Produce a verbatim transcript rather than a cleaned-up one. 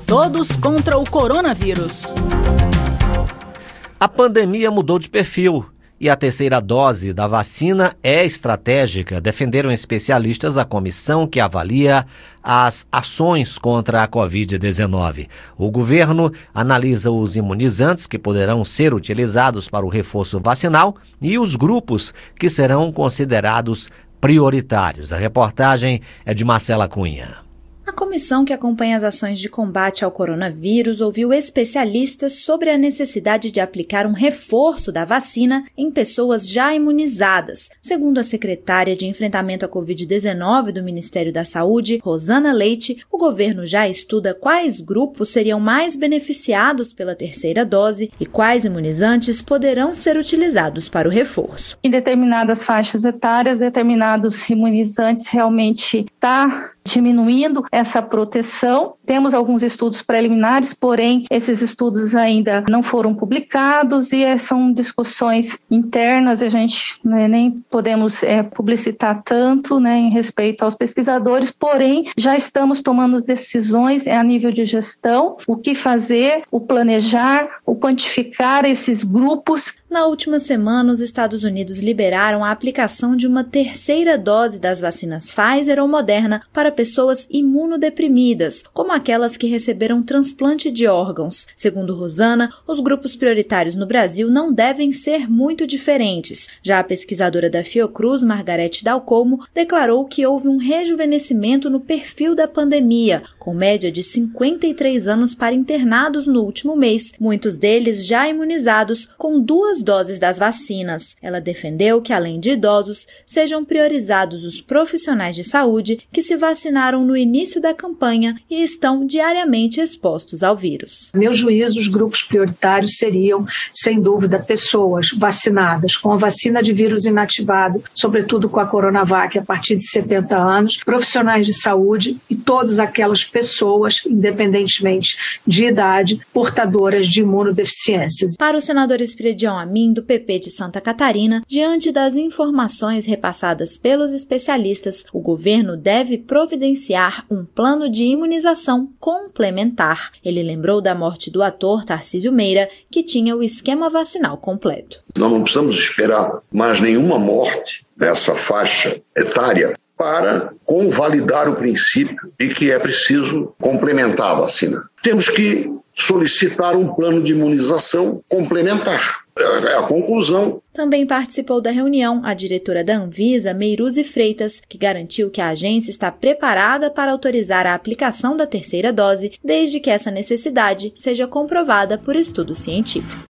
Todos contra o coronavírus. A pandemia mudou de perfil e a terceira dose da vacina é estratégica, defenderam especialistas da comissão que avalia as ações contra a covid dezenove. O governo analisa os imunizantes que poderão ser utilizados para o reforço vacinal e os grupos que serão considerados prioritários. A reportagem é de Marcela Cunha. A comissão que acompanha as ações de combate ao coronavírus ouviu especialistas sobre a necessidade de aplicar um reforço da vacina em pessoas já imunizadas. Segundo a secretária de Enfrentamento à covid dezenove do Ministério da Saúde, Rosana Leite, o governo já estuda quais grupos seriam mais beneficiados pela terceira dose e quais imunizantes poderão ser utilizados para o reforço. Em determinadas faixas etárias, determinados imunizantes realmente está diminuindo essa proteção. Temos alguns estudos preliminares, porém, esses estudos ainda não foram publicados e são discussões internas, a gente né, nem podemos é, publicitar tanto né, em respeito aos pesquisadores, porém, já estamos tomando decisões a nível de gestão, o que fazer, o planejar, o quantificar esses grupos. Na última semana, os Estados Unidos liberaram a aplicação de uma terceira dose das vacinas Pfizer ou Moderna para pessoas imunodeprimidas, como aquelas que receberam transplante de órgãos. Segundo Rosana, os grupos prioritários no Brasil não devem ser muito diferentes. Já a pesquisadora da Fiocruz, Margarete Dalcomo, declarou que houve um rejuvenescimento no perfil da pandemia, com média de cinquenta e três anos para internados no último mês, muitos deles já imunizados com duas doses das vacinas. Ela defendeu que, além de idosos, sejam priorizados os profissionais de saúde que se vacinaram no início da campanha e estão diariamente expostos ao vírus. Meu juízo, os grupos prioritários seriam, sem dúvida, pessoas vacinadas com a vacina de vírus inativado, sobretudo com a Coronavac a partir de setenta anos, profissionais de saúde e todas aquelas pessoas, independentemente de idade, portadoras de imunodeficiências. Para o senador Espiridião Amin, do P P de Santa Catarina, diante das informações repassadas pelos especialistas, o governo deve providenciar um plano de imunização complementar. Ele lembrou da morte do ator Tarcísio Meira, que tinha o esquema vacinal completo. Nós não precisamos esperar mais nenhuma morte dessa faixa etária para convalidar o princípio de que é preciso complementar a vacina. Temos que solicitar um plano de imunização complementar. É a conclusão. Também participou da reunião a diretora da Anvisa, Meiruzi Freitas, que garantiu que a agência está preparada para autorizar a aplicação da terceira dose, desde que essa necessidade seja comprovada por estudo científico.